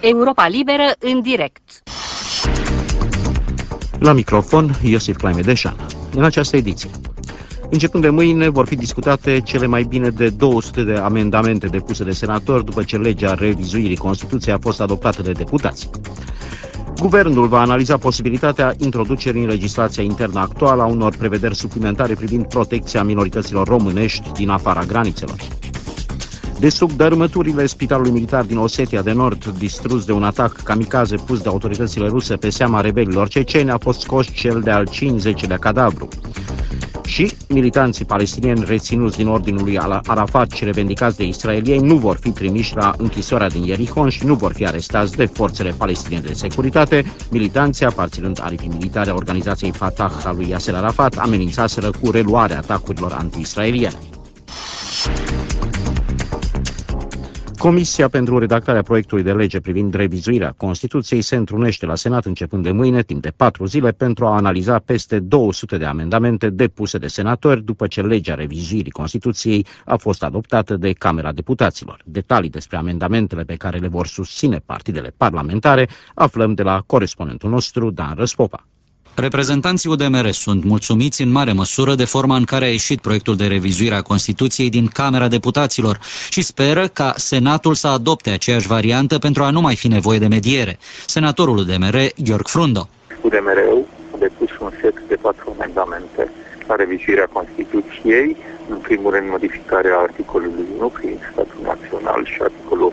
Europa Liberă în direct. La microfon, Iosif Claimedeșan. În această ediție, începând de mâine, vor fi discutate cele mai bine de 200 de amendamente depuse de senatori după ce legea revizuirii Constituției a fost adoptată de deputați. Guvernul va analiza posibilitatea introducerii în legislația internă actuală a unor prevederi suplimentare privind protecția minorităților românești din afara granițelor. De sub dărâmăturile Spitalului Militar din Osetia de Nord, distrus de un atac kamikaze pus de autoritățile ruse pe seama rebelilor ceceni, a fost scos cel de-al 50-lea cadavru. Și militanții palestinieni reținuți din ordinul lui Arafat și revendicați de israelieni nu vor fi trimiși la închisoarea din Ierihon și nu vor fi arestați de forțele palestiniene de securitate. Militanții, aparținând aripii militare a organizației Fatah a lui Yasser Arafat, amenințaseră cu reluarea atacurilor anti-israeliene. Comisia pentru redactarea proiectului de lege privind revizuirea Constituției se întrunește la Senat începând de mâine, timp de 4 zile, pentru a analiza peste 200 de amendamente depuse de senatori după ce legea revizuirii Constituției a fost adoptată de Camera Deputaților. Detalii despre amendamentele pe care le vor susține partidele parlamentare aflăm de la corespondentul nostru, Dan Răspopa. Reprezentanții UDMR sunt mulțumiți în mare măsură de forma în care a ieșit proiectul de revizuire a Constituției din Camera Deputaților și speră ca Senatul să adopte aceeași variantă pentru a nu mai fi nevoie de mediere. Senatorul UDMR, Gheorghe Frundo. UDMR-ul a depus un set de 4 amendamente la revizuirea Constituției, în primul rând modificarea articolului 1 prin statul național și articolul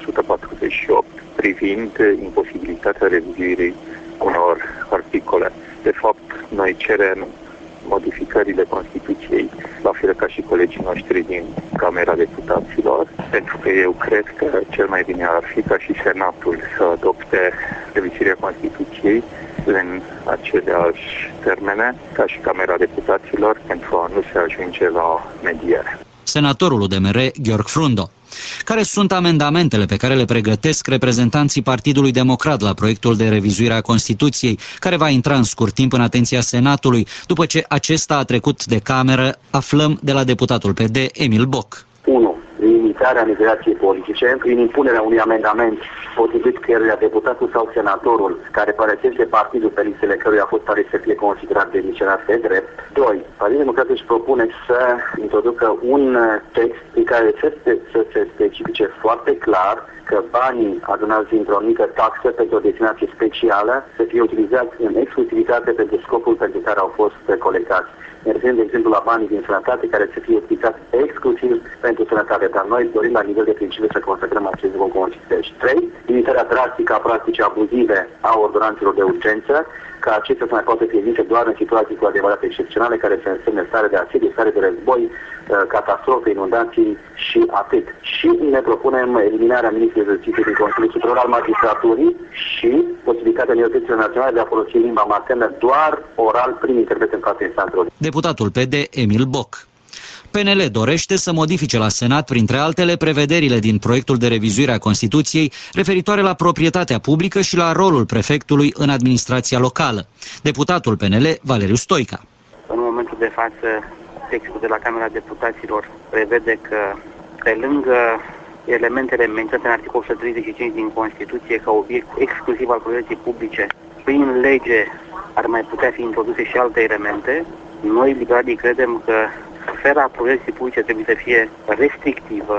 148 privind imposibilitatea revizuirii unor articole. De fapt, noi cerem modificările Constituției, la fel ca și colegii noștri din Camera Deputaților, pentru că eu cred că cel mai bine ar fi ca și Senatul să adopte revizuirea Constituției în aceleași termene ca și Camera Deputaților, pentru a nu se ajunge la mediere. Senatorul UDMR, Gheorghe Frundo. Care sunt amendamentele pe care le pregătesc reprezentanții Partidului Democrat la proiectul de revizuire a Constituției, care va intra în scurt timp în atenția Senatului, după ce acesta a trecut de cameră, aflăm de la deputatul PD, Emil Boc. 1. Limitarea migrației politice prin impunerea unui amendament potrivit căruia deputatul sau senatorul care părăsește partidul pe listele căruia a fost ales să fie considerat demisionat pe drept. 2. Partidul Democrat își propune să introducă un text prin care să se specifice foarte clar că banii adunați dintr-o mică taxă pentru o destinație specială să fie utilizați în exclusivitate pentru scopul pentru care au fost colectați. Mergând, de exemplu, la banii din sănătate, care să fie utilizați exclusiv pentru sănătate. Dar noi dorim la nivel de principiu să consacrăm acest lucru Constituție. 3. Limitarea drastică a practicii abuzive a ordonanțelor de urgență, ca acestea să mai poată fi emise doar în situații cu adevărat excepționale, care să însemne stare de asediu, stare de război, catastrofe, inundații și atât. Și ne propunem eliminarea Ministrului de Justiție din Consiliul Superior al Magistraturii și posibilitatea minorităților naționale de a folosi limba maternă doar oral prin interpret în fața instanțelor. Deputatul PD, Emil Boc. PNL dorește să modifice la Senat, printre altele, prevederile din proiectul de revizuire a Constituției referitoare la proprietatea publică și la rolul prefectului în administrația locală. Deputatul PNL, Valeriu Stoica. În momentul de față, textul de la Camera Deputaților prevede că, pe lângă elementele menționate în articolul 135 din Constituție ca obiect exclusiv al proprietății publice, prin lege ar mai putea fi introduse și alte elemente. Noi, liberalii, credem că sfera proprietății publice trebuie să fie restrictivă.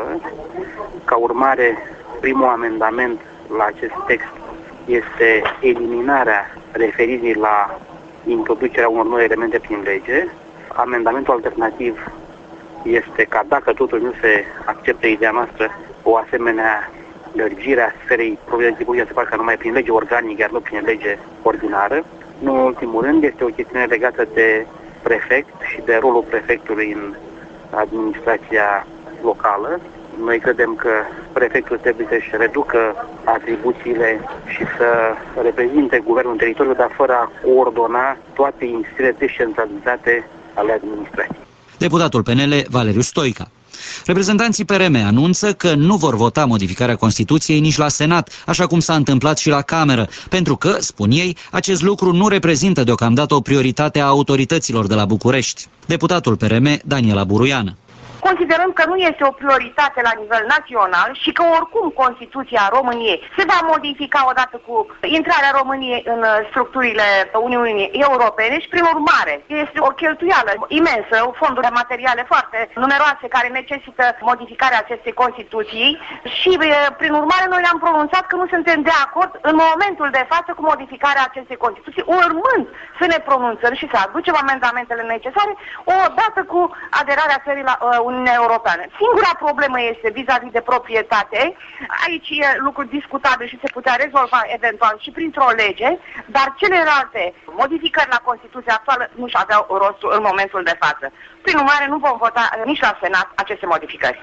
Ca urmare, primul amendament la acest text este eliminarea referirii la introducerea unor noi elemente prin lege. Amendamentul alternativ este ca, dacă totuși nu se acceptă ideea noastră, o asemenea lărgire a sferei proprietății publice se facă numai prin lege organică, iar nu prin lege ordinară. Nu în ultimul rând, este o chestiune legată de prefect și de rolul prefectului în administrația locală. Noi credem că prefectul trebuie să-și reducă atribuțiile și să reprezinte guvernul teritoriului, dar fără a coordona toate instituțiile descentralizate ale administrației. Deputatul PNL, Valeriu Stoica. Reprezentanții PRM anunță că nu vor vota modificarea Constituției nici la Senat, așa cum s-a întâmplat și la Cameră, pentru că, spun ei, acest lucru nu reprezintă deocamdată o prioritate a autorităților de la București. Deputatul PRM, Daniela Buruiană. considerând că nu este o prioritate la nivel național și că oricum Constituția României se va modifica odată cu intrarea României în structurile Uniunii Europene și, prin urmare, este o cheltuială imensă, fonduri materiale foarte numeroase care necesită modificarea acestei Constituții și, prin urmare, noi ne-am pronunțat că nu suntem de acord în momentul de față cu modificarea acestei Constituții, urmând să ne pronunțăm și să aducem amendamentele necesare odată cu aderarea țării la Uniunea Europeană. Singura problemă este vis-a-vis de proprietate. Aici e lucru discutabil și se putea rezolva eventual și printr-o lege, dar celelalte modificări la Constituția actuală nu și aveau rostul în momentul de față. Prin urmare, nu vom vota nici la Senat aceste modificări.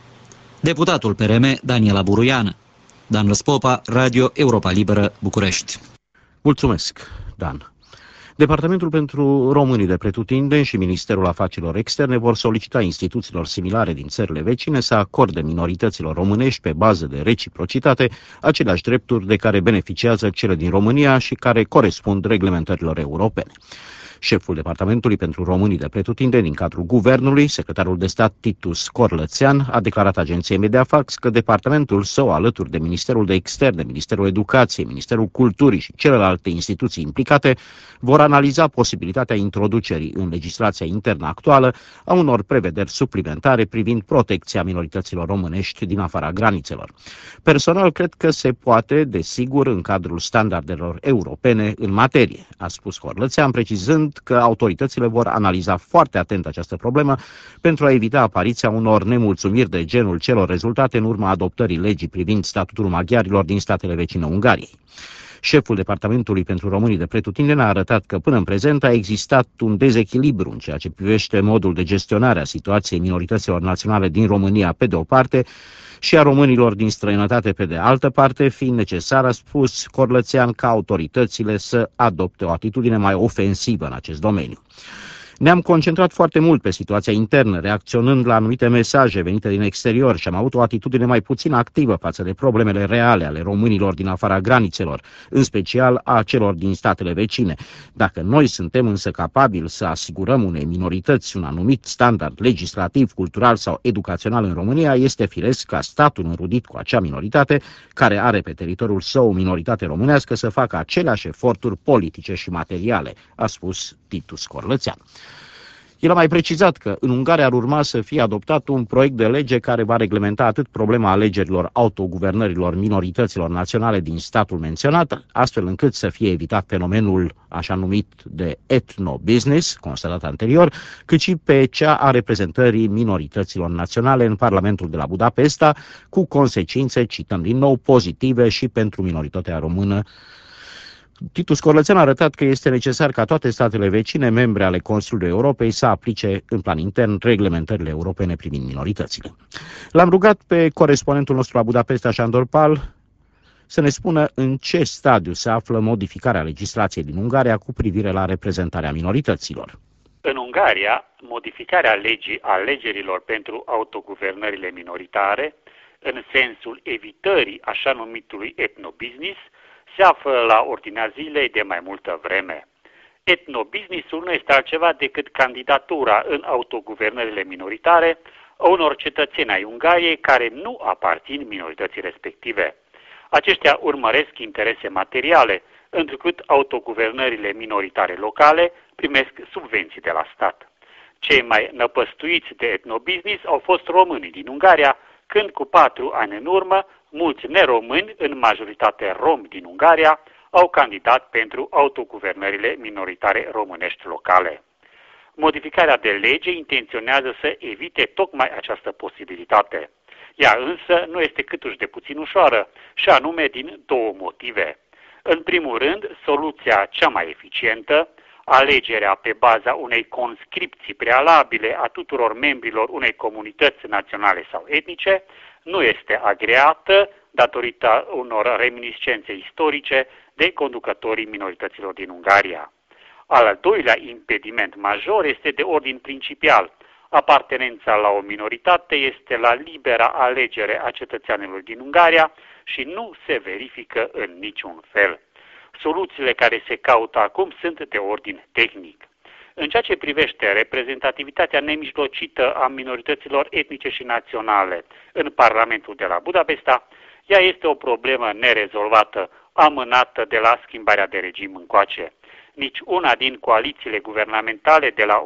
Deputatul PRM, Daniela Buruiană. Dan Răspopa, Radio Europa Liberă, București. Mulțumesc, Dan. Departamentul pentru Românii de pretutindeni și Ministerul Afacerilor Externe vor solicita instituțiilor similare din țările vecine să acorde minorităților românești pe bază de reciprocitate aceleași drepturi de care beneficiază cele din România și care corespund reglementărilor europene. Șeful Departamentului pentru Românii de pretutindeni din cadrul Guvernului, secretarul de stat Titus Corlățean, a declarat agenției Mediafax că departamentul său, alături de Ministerul de Externe, Ministerul Educației, Ministerul Culturii și celelalte instituții implicate, vor analiza posibilitatea introducerii în legislația internă actuală a unor prevederi suplimentare privind protecția minorităților românești din afara granițelor. Personal, cred că se poate, desigur, în cadrul standardelor europene în materie, a spus Corlățean, precizând că autoritățile vor analiza foarte atent această problemă pentru a evita apariția unor nemulțumiri de genul celor rezultate în urma adoptării legii privind statutul maghiarilor din statele vecine Ungariei. Șeful Departamentului pentru Românii de pretutindeni a arătat că până în prezent a existat un dezechilibru în ceea ce privește modul de gestionare a situației minorităților naționale din România pe de o parte și a românilor din străinătate pe de altă parte, fiind necesar, a spus Corlățean, ca autoritățile să adopte o atitudine mai ofensivă în acest domeniu. Ne-am concentrat foarte mult pe situația internă, reacționând la anumite mesaje venite din exterior și am avut o atitudine mai puțin activă față de problemele reale ale românilor din afara granițelor, în special a celor din statele vecine. Dacă noi suntem însă capabili să asigurăm unei minorități un anumit standard legislativ, cultural sau educațional în România, este firesc ca statul înrudit cu acea minoritate, care are pe teritoriul său o minoritate românească, să facă aceleași eforturi politice și materiale, a spus Titus Corlățean. El a mai precizat că în Ungaria ar urma să fie adoptat un proiect de lege care va reglementa atât problema alegerilor autoguvernărilor minorităților naționale din statul menționat, astfel încât să fie evitat fenomenul așa numit de etno-business, constatat anterior, cât și pe cea a reprezentării minorităților naționale în Parlamentul de la Budapesta, cu consecințe, cităm din nou, pozitive și pentru minoritatea română. Titus Corlățean a arătat că este necesar ca toate statele vecine, membre ale Consiliului Europei, să aplice în plan intern reglementările europene privind minoritățile. L-am rugat pe corespondentul nostru la Budapesta, Sándor Pál, să ne spună în ce stadiu se află modificarea legislației din Ungaria cu privire la reprezentarea minorităților. În Ungaria, modificarea legii alegerilor pentru autoguvernările minoritare, în sensul evitării așa numitului etnobusiness, se află la ordinea zilei de mai multă vreme. Etnobusinessul nu este altceva decât candidatura în autoguvernările minoritare a unor cetățeni ai Ungariei care nu aparțin minorității respective. Aceștia urmăresc interese materiale, întrucât autoguvernările minoritare locale primesc subvenții de la stat. Cei mai năpăstuiți de etnobusiness au fost românii din Ungaria, când cu 4 ani în urmă, mulți neromâni, în majoritate romi din Ungaria, au candidat pentru autoguvernările minoritare românești locale. Modificarea de lege intenționează să evite tocmai această posibilitate. Ea însă nu este câtuși de puțin ușoară, și anume din două motive. În primul rând, soluția cea mai eficientă, alegerea pe baza unei conscripții prealabile a tuturor membrilor unei comunități naționale sau etnice, nu este agreată datorită unor reminiscențe istorice de conducătorii minorităților din Ungaria. Al doilea impediment major este de ordin principial. Apartenența la o minoritate este la libera alegere a cetățenilor din Ungaria și nu se verifică în niciun fel. Soluțiile care se caută acum sunt de ordin tehnic. În ceea ce privește reprezentativitatea nemijlocită a minorităților etnice și naționale în Parlamentul de la Budapesta, ea este o problemă nerezolvată, amânată de la schimbarea de regim încoace. Nici una din coalițiile guvernamentale de la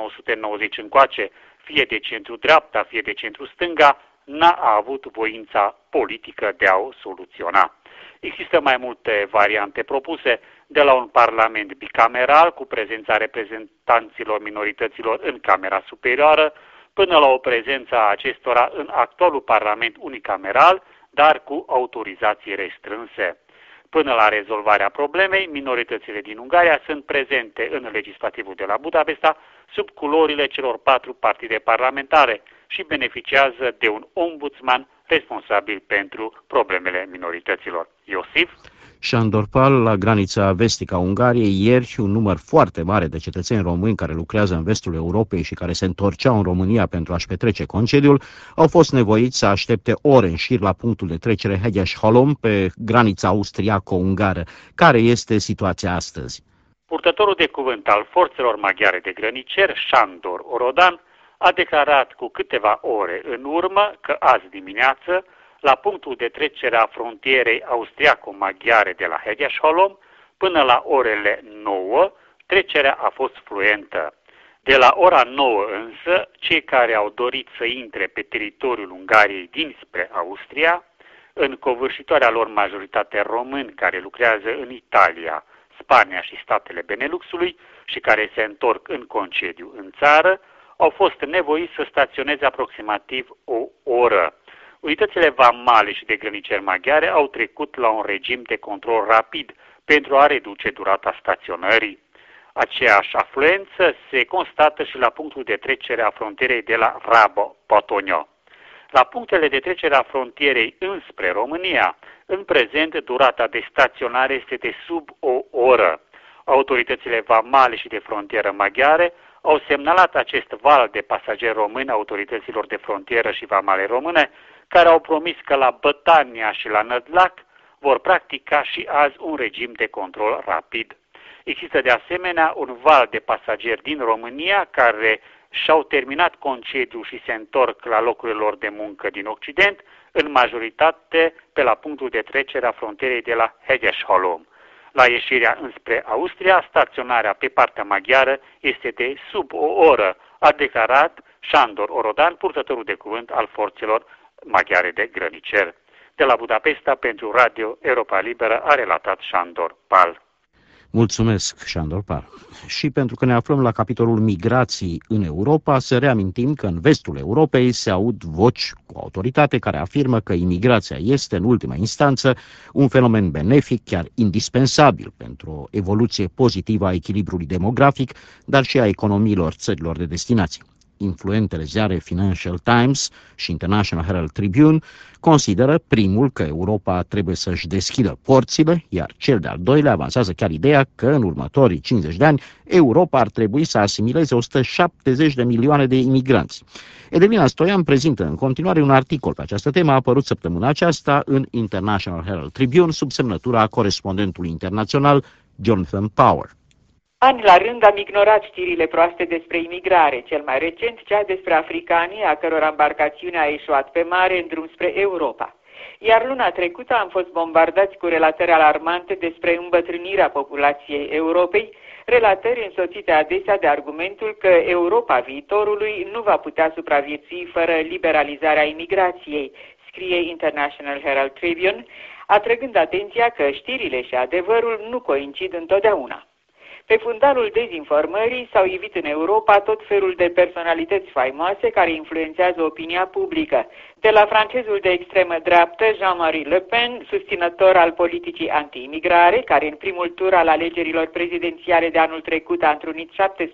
1990 încoace, fie de centru-dreapta, fie de centru-stânga, n-a avut voința politică de a o soluționa. Există mai multe variante propuse, de la un parlament bicameral cu prezența reprezentanților minorităților în Camera Superioară, până la o prezență a acestora în actualul parlament unicameral, dar cu autorizații restrânse. Până la rezolvarea problemei, minoritățile din Ungaria sunt prezente în legislativul de la Budapesta sub culorile celor 4 partide parlamentare și beneficiază de un ombudsman responsabil pentru problemele minorităților. Iosif? Sándor Pál, la granița vestică a Ungariei, ieri un număr foarte mare de cetățeni români care lucrează în vestul Europei și care se întorceau în România pentru a-și petrece concediul, au fost nevoiți să aștepte ore în șir la punctul de trecere Hegyes-Halom pe granița austriaco-ungară. Care este situația astăzi? Purtătorul de cuvânt al forțelor maghiare de grăniceri, Sándor Orodan, a declarat cu câteva ore în urmă că azi dimineață, la punctul de trecere a frontierei austriaco-maghiare de la Hegyes-Halom, până la orele 9, trecerea a fost fluentă. De la ora 9 însă, cei care au dorit să intre pe teritoriul Ungariei dinspre Austria, în covârșitoarea lor majoritate români care lucrează în Italia, Spania și statele Beneluxului și care se întorc în concediu în țară, au fost nevoiți să staționeze aproximativ o oră. Unitățile vamale și de grăniceri maghiare au trecut la un regim de control rapid pentru a reduce durata staționării. Aceeași afluență se constată și la punctul de trecere a frontierei de la Rabo-Potonio. La punctele de trecere a frontierei înspre România, în prezent, durata de staționare este de sub o oră. Autoritățile vamale și de frontieră maghiare au semnalat acest val de pasageri români autorităților de frontieră și vamale române, care au promis că la Bătania și la Nădlac vor practica și azi un regim de control rapid. Există de asemenea un val de pasageri din România care și-au terminat concediul și se întorc la locurile lor de muncă din Occident, în majoritate pe la punctul de trecere a frontierei de la Hegyes-Halom. La ieșirea înspre Austria, staționarea pe partea maghiară este de sub o oră, a declarat Sándor Orodan, purtătorul de cuvânt al forțelor maghiare de grăniceri. De la Budapesta, pentru Radio Europa Liberă, a relatat Sándor Pál. Mulțumesc, Sándor Pál. Și pentru că ne aflăm la capitolul migrații în Europa, să reamintim că în vestul Europei se aud voci cu autoritate care afirmă că imigrația este, în ultima instanță, un fenomen benefic, chiar indispensabil pentru o evoluție pozitivă a echilibrului demografic, dar și a economiilor țărilor de destinație. Influentele ziare Financial Times și International Herald Tribune consideră primul că Europa trebuie să-și deschidă porțile, iar cel de-al doilea avansează chiar ideea că în următorii 50 de ani Europa ar trebui să asimileze 170 de milioane de imigranți. Edelina Stoian prezintă în continuare un articol pe această temă apărut săptămâna aceasta în International Herald Tribune sub semnătura corespondentului internațional Jonathan Power. Ani la rând am ignorat știrile proaste despre imigrare, cel mai recent cea despre africanii a căror embarcațiune a eșuat pe mare în drum spre Europa. Iar luna trecută am fost bombardați cu relatări alarmante despre îmbătrânirea populației Europei, relatări însoțite adesea de argumentul că Europa viitorului nu va putea supraviețui fără liberalizarea imigrației, scrie International Herald Tribune, atrăgând atenția că știrile și adevărul nu coincid întotdeauna. Pe fundalul dezinformării s-au ivit în Europa tot felul de personalități faimoase care influențează opinia publică. De la francezul de extremă dreaptă Jean-Marie Le Pen, susținător al politicii anti-imigrare, care în primul tur al alegerilor prezidențiale de anul trecut a întrunit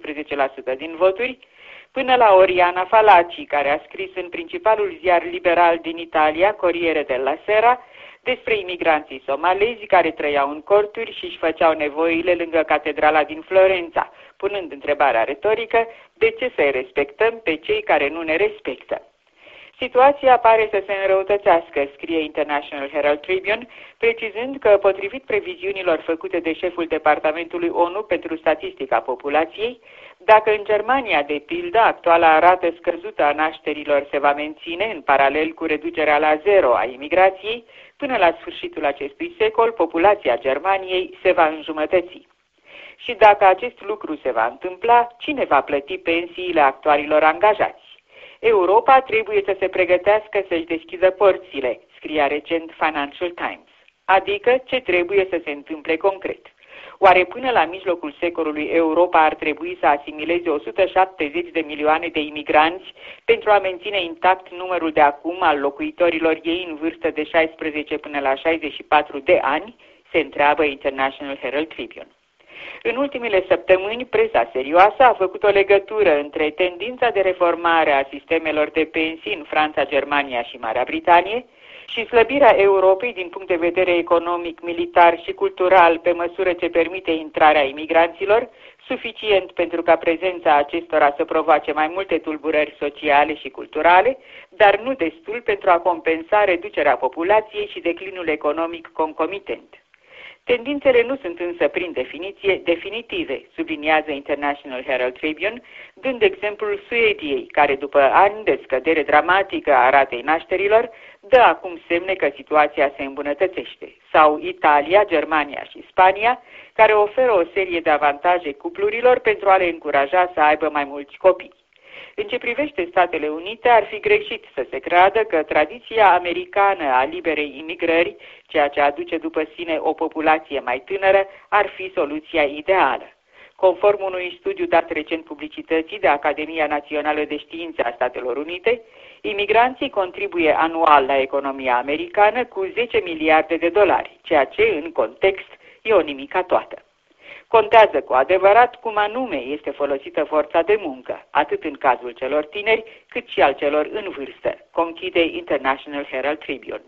17% din voturi, până la Oriana Fallaci, care a scris în principalul ziar liberal din Italia, Corriere della Sera, despre imigranții somalezi care trăiau în corturi și își făceau nevoile lângă catedrala din Florența, punând întrebarea retorică, de ce să-i respectăm pe cei care nu ne respectă? Situația pare să se înrăutățească, scrie International Herald Tribune, precizând că, potrivit previziunilor făcute de șeful Departamentului ONU pentru Statistica Populației, dacă în Germania, de pildă, actuala rată scăzută a nașterilor se va menține în paralel cu reducerea la zero a imigrației, până la sfârșitul acestui secol, populația Germaniei se va înjumătăți. Și dacă acest lucru se va întâmpla, cine va plăti pensiile actualilor angajați? Europa trebuie să se pregătească să-și deschidă porțile, scria recent Financial Times. Adică ce trebuie să se întâmple concret. Oare până la mijlocul secolului Europa ar trebui să asimileze 170 de milioane de imigranți pentru a menține intact numărul de acum al locuitorilor ei în vârstă de 16 până la 64 de ani? Se întreabă International Herald Tribune. În ultimele săptămâni, presa serioasă a făcut o legătură între tendința de reformare a sistemelor de pensii în Franța, Germania și Marea Britanie și slăbirea Europei din punct de vedere economic, militar și cultural pe măsură ce permite intrarea imigranților, suficient pentru ca prezența acestora să provoace mai multe tulburări sociale și culturale, dar nu destul pentru a compensa reducerea populației și declinul economic concomitent. Tendințele nu sunt însă prin definiție definitive, subliniază International Herald Tribune, dând exemplul Suediei, care după ani de scădere dramatică a ratei nașterilor, dă acum semne că situația se îmbunătățește, sau Italia, Germania și Spania, care oferă o serie de avantaje cuplurilor pentru a le încuraja să aibă mai mulți copii. În ce privește Statele Unite, ar fi greșit să se creadă că tradiția americană a liberei imigrări, ceea ce aduce după sine o populație mai tânără, ar fi soluția ideală. Conform unui studiu dat recent publicității de Academia Națională de Științe a Statelor Unite, imigranții contribuie anual la economia americană cu 10 miliarde de dolari, ceea ce, în context, e o nimica toată. Contează cu adevărat cum anume este folosită forța de muncă, atât în cazul celor tineri, cât și al celor în vârstă, conchide International Herald Tribune.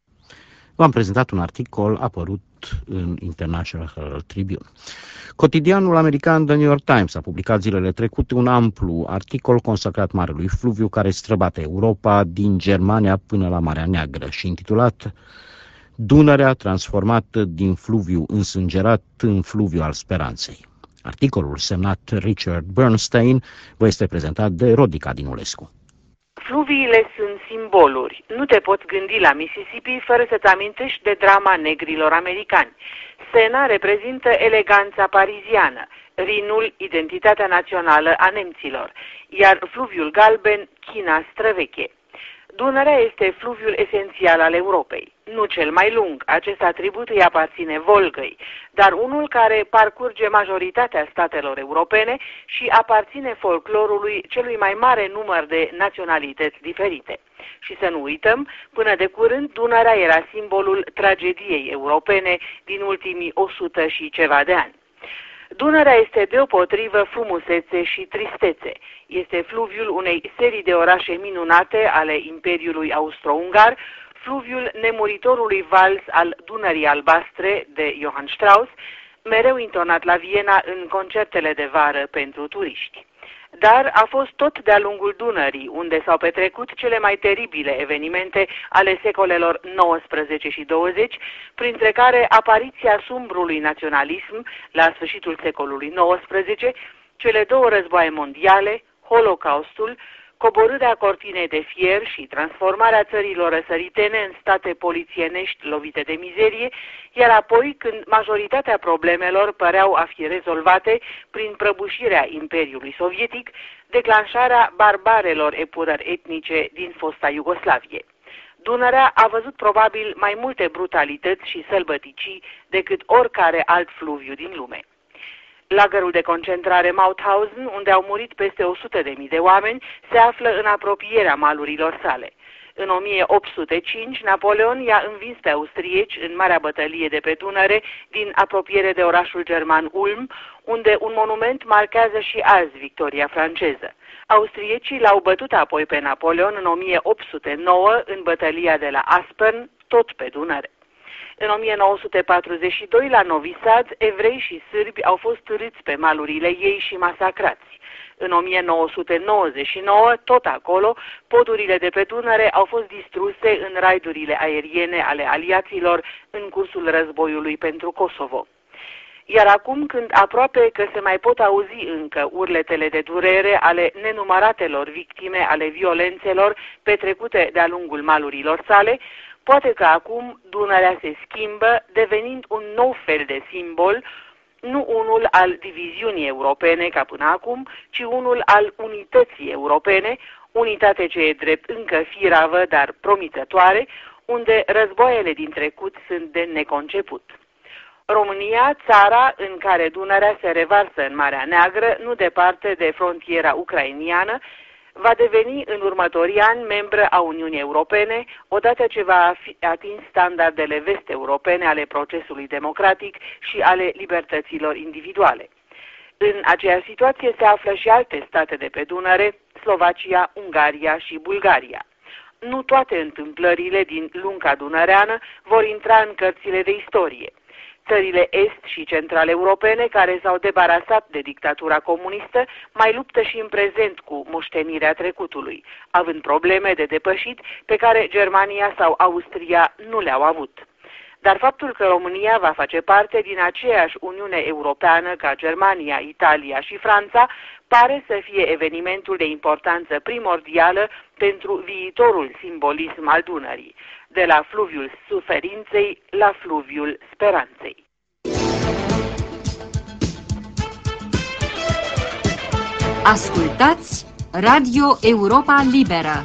V-am prezentat un articol apărut în International Herald Tribune. Cotidianul american The New York Times a publicat zilele trecute un amplu articol consacrat Marelui Fluviu care străbate Europa din Germania până la Marea Neagră și intitulat Dunărea transformată din fluviu însângerat în fluviu al speranței. Articolul semnat Richard Bernstein vă este prezentat de Rodica Dinulescu. Fluviile sunt simboluri. Nu te poți gândi la Mississippi fără să-ți amintești de drama negrilor americani. Sena reprezintă eleganța pariziană, Rinul identitatea națională a nemților, iar fluviul galben China străveche. Dunărea este fluviul esențial al Europei. Nu cel mai lung, acest atribut îi aparține Volgăi, dar unul care parcurge majoritatea statelor europene și aparține folclorului celui mai mare număr de naționalități diferite. Și să nu uităm, până de curând Dunărea era simbolul tragediei europene din ultimii 100 și ceva de ani. Dunărea este deopotrivă frumusețe și tristețe. Este fluviul unei serii de orașe minunate ale Imperiului Austro-Ungar, fluviul nemuritorului vals al Dunării albastre de Johann Strauss, mereu intonat la Viena în concertele de vară pentru turiști. Dar a fost tot de-a lungul Dunării, unde s-au petrecut cele mai teribile evenimente ale secolelor 19 și 20, printre care apariția sumbrului naționalism la sfârșitul secolului 19, cele două războaie mondiale, Holocaustul, coborârea cortinei de fier și transformarea țărilor răsăritene în state polițienești lovite de mizerie, iar apoi, când majoritatea problemelor păreau a fi rezolvate prin prăbușirea Imperiului Sovietic, declanșarea barbarelor epurări etnice din fosta Iugoslavie. Dunărea a văzut probabil mai multe brutalități și sălbăticii decât oricare alt fluviu din lume. Lagărul de concentrare Mauthausen, unde au murit peste 100.000 de oameni, se află în apropierea malurilor sale. În 1805, Napoleon i-a învins pe austrieci în Marea Bătălie de pe Dunăre, din apropiere de orașul german Ulm, unde un monument marchează și azi victoria franceză. Austriecii l-au bătut apoi pe Napoleon în 1809 în bătălia de la Aspern, tot pe Dunăre. În 1942, la Novi Sad, evrei și sârbi au fost târâți pe malurile ei și masacrați. În 1999, tot acolo, podurile de pe Dunăre au fost distruse în raidurile aeriene ale aliaților în cursul războiului pentru Kosovo. Iar acum, când aproape că se mai pot auzi încă urletele de durere ale nenumăratelor victime ale violențelor petrecute de-a lungul malurilor sale, poate că acum Dunărea se schimbă, devenind un nou fel de simbol, nu unul al diviziunii europene ca până acum, ci unul al unității europene, unitate ce e drept încă firavă, dar promițătoare, unde războaiele din trecut sunt de neconceput. România, țara în care Dunărea se revarsă în Marea Neagră, nu departe de frontiera ucrainiană, va deveni în următorii ani membră a Uniunii Europene, odată ce va fi atins standardele vest-europene ale procesului democratic și ale libertăților individuale. În aceeași situație se află și alte state de pe Dunăre, Slovacia, Ungaria și Bulgaria. Nu toate întâmplările din lunga dunăreană vor intra în cărțile de istorie. Țările est și centrale europene, care s-au debarasat de dictatura comunistă, mai luptă și în prezent cu moștenirea trecutului, având probleme de depășit pe care Germania sau Austria nu le-au avut. Dar faptul că România va face parte din aceeași Uniune Europeană ca Germania, Italia și Franța pare să fie evenimentul de importanță primordială pentru viitorul simbolism al Dunării, de la fluviul suferinței la fluviul speranței. Ascultați Radio Europa Liberă.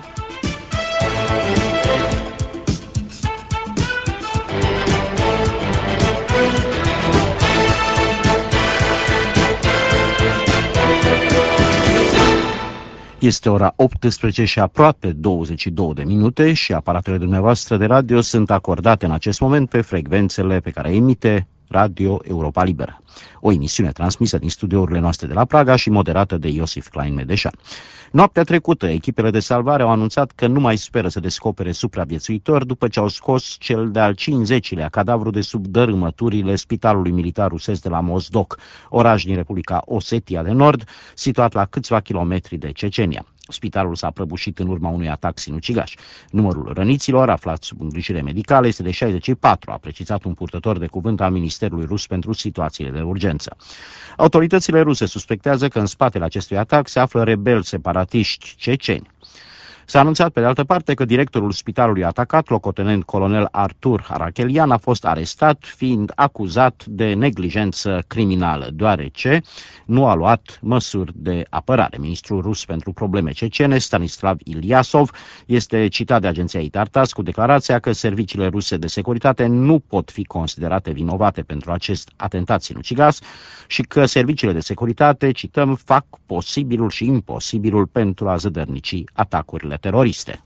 Este ora 18 și aproape 22 de minute și aparatele dumneavoastră de radio sunt acordate în acest moment pe frecvențele pe care emite Radio Europa Liberă. O emisiune transmisă din studiourile noastre de la Praga și moderată de Iosif Klein Medeșan. Noaptea trecută, echipele de salvare au anunțat că nu mai speră să descopere supraviețuitori după ce au scos cel de-al 50-lea cadavru de sub dărâmăturile Spitalului Militar Rusesc de la Mozdok, oraș din Republica Osetia de Nord, situat la câțiva kilometri de Cecenia. Spitalul s-a prăbușit în urma unui atac sinucigaș. Numărul răniților aflați sub îngrijire medicală este de 64, a precizat un purtător de cuvânt al Ministerului Rus pentru situațiile de urgență. Autoritățile ruse suspectează că în spatele acestui atac se află rebeli separatiști ceceni. S-a anunțat pe de altă parte că directorul spitalului atacat, locotenent colonel Artur Arachelian, a fost arestat fiind acuzat de neglijență criminală, deoarece nu a luat măsuri de apărare. Ministrul rus pentru probleme cecene, Stanislav Ilyasov, este citat de agenția Itartas cu declarația că serviciile ruse de securitate nu pot fi considerate vinovate pentru acest atentat sinucigaș și că serviciile de securitate, cităm, fac posibilul și imposibilul pentru a zădărnici atacurile teroriste.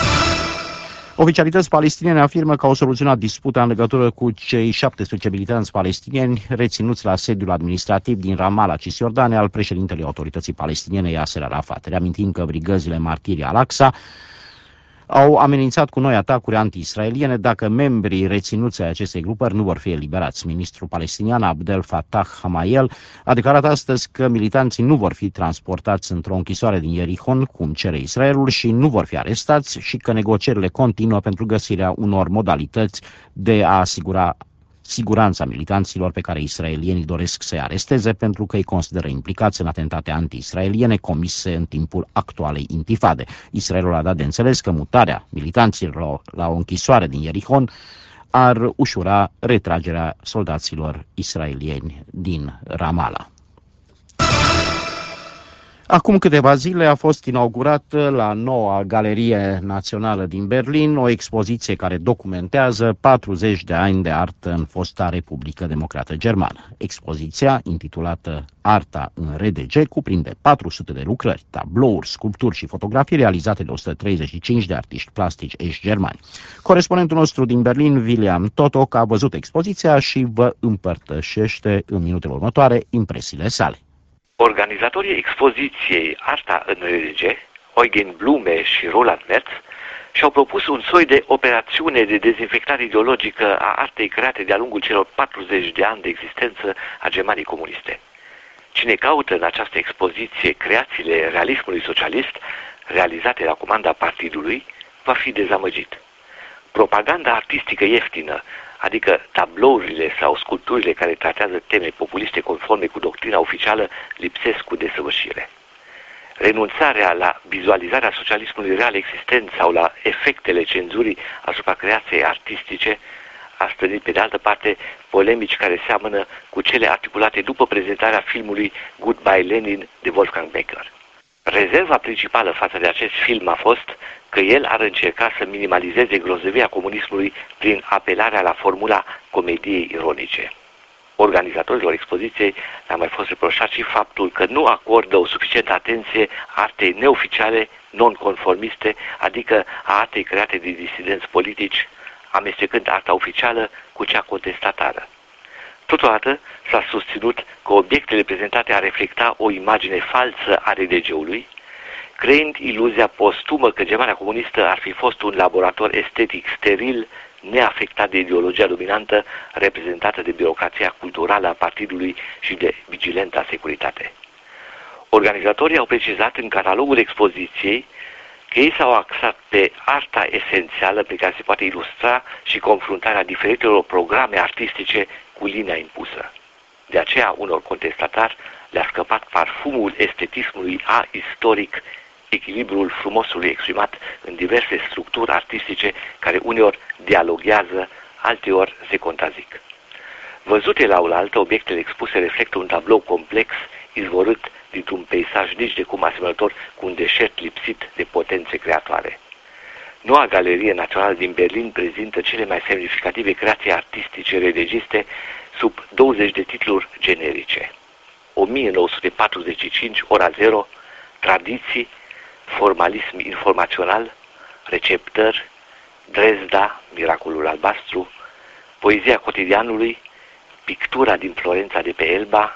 Oficialități palestiniene afirmă că au soluționat disputa în legătură cu cei 17 militanți palestinieni reținuți la sediul administrativ din Ramallah, Cisjordania, al președintelui autorității palestiniene Yasser Arafat. Reamintim că brigăzile Martirii Al-Aqsa au amenințat cu noi atacuri anti-israeliene dacă membrii reținuți ai acestei grupări nu vor fi eliberați. Ministrul palestinian Abdel Fattah Hamayel a declarat astăzi că militanții nu vor fi transportați într-o închisoare din Ierihon, cum cere Israelul, și nu vor fi arestați și că negocierile continuă pentru găsirea unor modalități de a asigura siguranța militanților pe care israelienii doresc să-i aresteze pentru că îi consideră implicați în atentate anti-israeliene comise în timpul actualei intifade. Israelul a dat de înțeles că mutarea militanților la o închisoare din Ierihon ar ușura retragerea soldaților israelieni din Ramallah. Acum câteva zile a fost inaugurată la noua Galerie Națională din Berlin o expoziție care documentează 40 de ani de artă în fosta Republică Democrată Germană. Expoziția, intitulată Arta în RDG, cuprinde 400 de lucrări, tablouri, sculpturi și fotografii realizate de 135 de artiști plastici ești germani. Corespondentul nostru din Berlin, William Totok, a văzut expoziția și vă împărtășește în minutele următoare impresiile sale. Organizatorii expoziției Arta în RDG, Eugen Blume și Roland Merz, și-au propus un soi de operațiune de dezinfectare ideologică a artei create de-a lungul celor 40 de ani de existență a Germaniei comuniste. Cine caută în această expoziție creațiile realismului socialist realizate la comanda partidului va fi dezamăgit. Propaganda artistică ieftină, adică tablourile sau sculpturile care tratează teme populiste conforme cu doctrina oficială, lipsesc cu desăvârșire. Renunțarea la vizualizarea socialismului real existent sau la efectele cenzurii asupra creației artistice a stârnit pe de altă parte polemici care seamănă cu cele articulate după prezentarea filmului Goodbye Lenin de Wolfgang Becker. Rezerva principală față de acest film a fost că el ar încerca să minimalizeze grozăvia comunismului prin apelarea la formula comediei ironice. Organizatorilor expoziției le-a mai fost reproșat și faptul că nu acordă o suficientă atenție artei neoficiale, non-conformiste, adică a artei create de disidenți politici, amestecând arta oficială cu cea contestatară. Totodată s-a susținut că obiectele prezentate ar reflecta o imagine falsă a RDG-ului, creând iluzia postumă că Germania comunistă ar fi fost un laborator estetic steril, neafectat de ideologia dominantă reprezentată de birocrația culturală a partidului și de vigilenta securitate. Organizatorii au precizat în catalogul expoziției că ei s-au axat pe arta esențială pe care se poate ilustra și confruntarea diferitelor programe artistice cu linia impusă. De aceea, unor contestatari le-a scăpat parfumul estetismului istoric, echilibrul frumosului exprimat în diverse structuri artistice care uneori dialoghează, alteori se contrazic. Văzute la oaltă, obiectele expuse reflectă un tablou complex, izvorât dintr-un peisaj nici de cum asemănător cu un deșert lipsit de potențe creatoare. Noua Galerie Națională din Berlin prezintă cele mai semnificative creații artistice registe sub 20 de titluri generice. 1945, Ora Zero, Tradiții, Formalism informațional, Receptări, Dresda, Miracolul albastru, Poezia cotidianului, Pictura din Florența de pe Elba,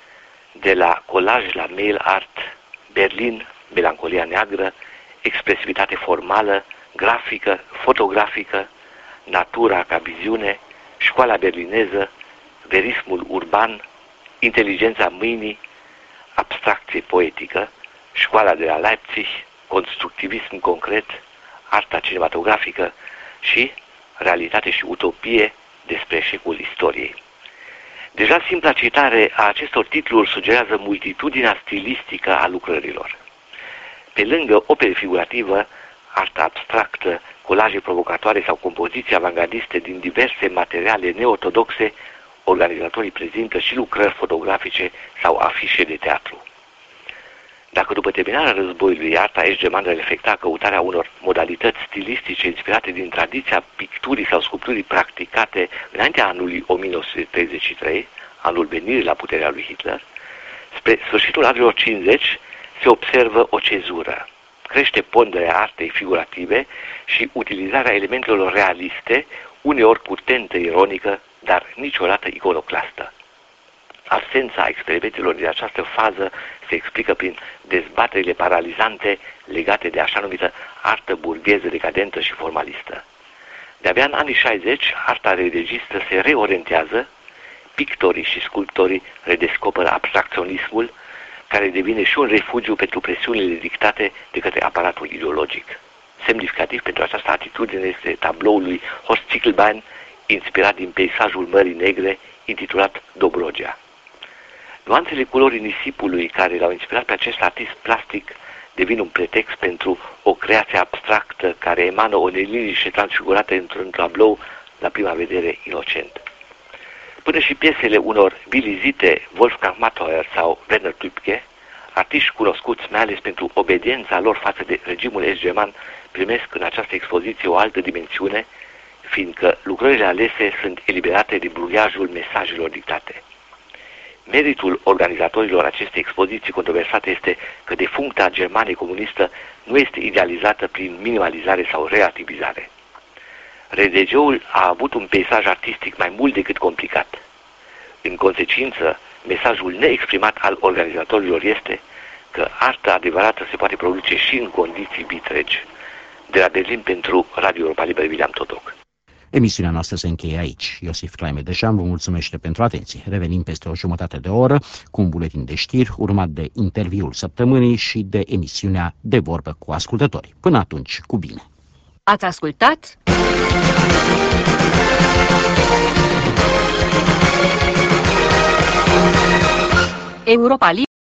De la colaj la mail art, Berlin, Melancolia neagră, Expresivitate formală, grafică, fotografică, Natura ca viziune, Școala berlineză, Verismul urban, Inteligența mâinii, Abstracție poetică, Școala de la Leipzig, Constructivism concret, Arta cinematografică și Realitate și utopie despre eșecul istoriei. Deja simpla citare a acestor titluri sugerează multitudinea stilistică a lucrărilor. Pe lângă opere figurativă, arta abstractă, colaje provocatoare sau compoziții avangardiste din diverse materiale neortodoxe, organizatorii prezintă și lucrări fotografice sau afișe de teatru. Dacă după terminarea războiului arta est-germană reflecta căutarea unor modalități stilistice inspirate din tradiția picturii sau sculpturii practicate înaintea anului 1933, anul venirii la puterea lui Hitler, spre sfârșitul anilor 50 se observă o cezură. Crește ponderea artei figurative și utilizarea elementelor realiste, uneori cu tentă ironică, dar niciodată iconoclastă. Absența experimentelor din această fază se explică prin dezbaterile paralizante legate de așa numită artă burgheză decadentă și formalistă. De-abia în anii 60, arta redegistă se reorientează, pictorii și sculptorii redescoperă abstracționismul, care devine și un refugiu pentru presiunile dictate de către aparatul ideologic. Semnificativ pentru această atitudine este tabloul lui Horst Zickelbein, inspirat din peisajul Mării Negre, intitulat Dobrogea. Nuanțele culorii nisipului care l-au inspirat pe acest artist plastic devin un pretext pentru o creație abstractă care emană o neliniște transfigurată într-un tablou la prima vedere inocent. Până și piesele unor bilizite Wolfgang Matheuer sau Werner Tübke, artiști cunoscuți mai ales pentru obediența lor față de regimul est-german, primesc în această expoziție o altă dimensiune, fiindcă lucrările alese sunt eliberate de bruiajul mesajelor dictate. Meritul organizatorilor acestei expoziții controversate este că defuncta Germanie comunistă nu este idealizată prin minimalizare sau relativizare. RDG-ul a avut un peisaj artistic mai mult decât complicat. În consecință, mesajul neexprimat al organizatorilor este că arta adevărată se poate produce și în condiții vitregi. De la Berlin pentru Radio Europa Liberă, William Totoc. Emisiunea noastră se încheie aici. Iosif Claime-Deșan vă mulțumește pentru atenție. Revenim peste o jumătate de oră cu un buletin de știri, urmat de interviul săptămânii și de emisiunea De vorbă cu ascultătorii. Până atunci, cu bine! Ați ascultat? Europa